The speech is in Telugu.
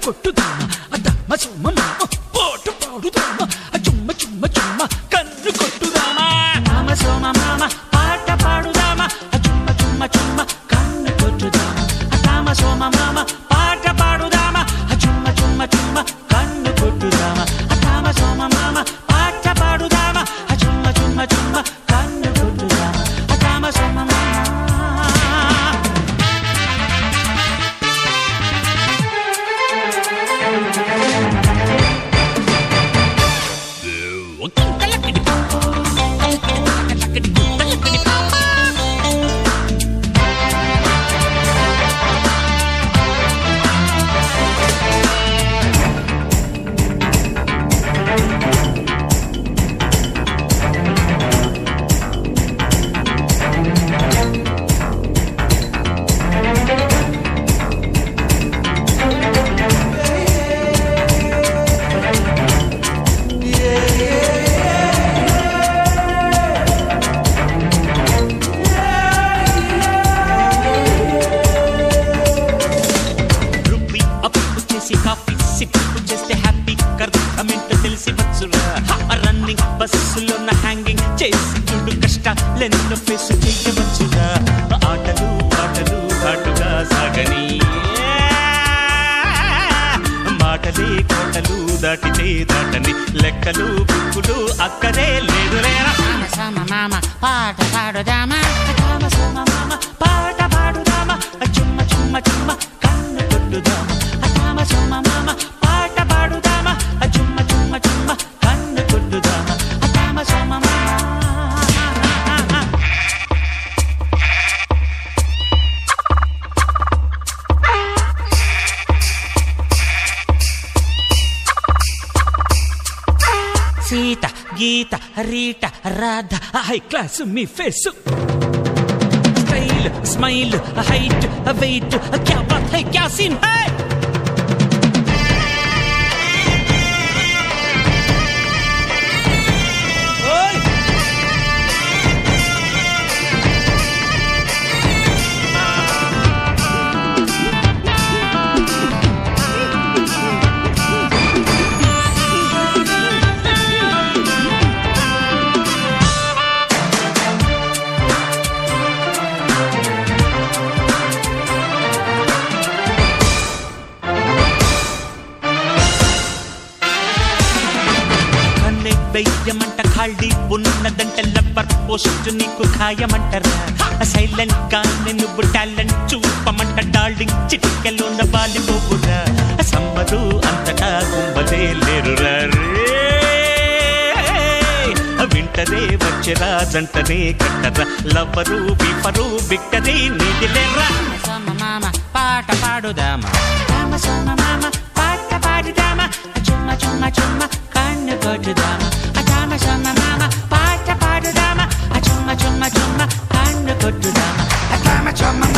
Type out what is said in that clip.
కొట్టుదామా అదమ్మ సుమ్మ పోటు పాడుదామా చుమ్మ చుమ్మ చుమ్మ కన్ను కొట్టుదామా మామ సోమ మామ పాట పాడుదామా చుమ్మ చుమ్మ చుమ్మ కన్ను కొట్టుదామా మామ సోమ మామ పాట పాడుదామా చుమ్మ చుమ్మ చుమ్మ కన్ను కొట్టుదామా మామ సోమ మామ పాట పాడుదామా చుమ్మ చుమ్మ చుమ్మ కన్ను కొట్టుదామా మామ సోమ మామ కాఫీ సిప్పు చేస్తే హ్యాపీ కమెంట్ తెలిసి వచ్చురా రన్నింగ్ బస్సులో హ్యాంగింగ్ చేసి చూడు కష్టాలెన్నో ఫేస్ చేయవచ్చురా ఆటలు పాటలు ఘాటుగా సాగని మాటలే కోటలు దాటితే దాటని లెక్కలు బుక్కులు అక్కడే లేదులేరా మామ పాట పాడుదామా మామ పాట పాడుదామా చుమ్మ చుమ్మ చుమ్మ కన్ను కొట్టుదామా సోమ మామ పాట పాడుదామా చుమ్మ చుమ్మ చుమ్మ కన్ను కొట్టుదామా మామ సోమ మామ సీత గీత రీట రాధ హై క్లాస్ మీ face style smile height weight క్యా బాత్ హై క్యా సీన్ హై వెయ్యమంట ఖాళీ ఉన్నదంట లబ్బర్ పోస్ట్ నీకు ఖాయమంటారా సైలెంట్ గానే నువ్వు టాలెంట్ చూపమంట డార్లింగ్ చిటికెలోన బాలిపోవురా సమ్మరు అంతటా గుంబలే లేరురా వింటరే వచ్చరా జంటనే కట్టరా లవ్వరు బీఫరు బిక్కది నీదిలేరా మామ పాట పాడుదామా సోమ మామ పాట పాడుదామా చుమ్మ చుమ్మ చుమ్మ కన్ను కొట్టుదామా మామ సోమ మామ పాట పాడుదామా చుమ్మ చుమ్మ చుమ్మ కన్ను కొట్టుదామా మామ సోమ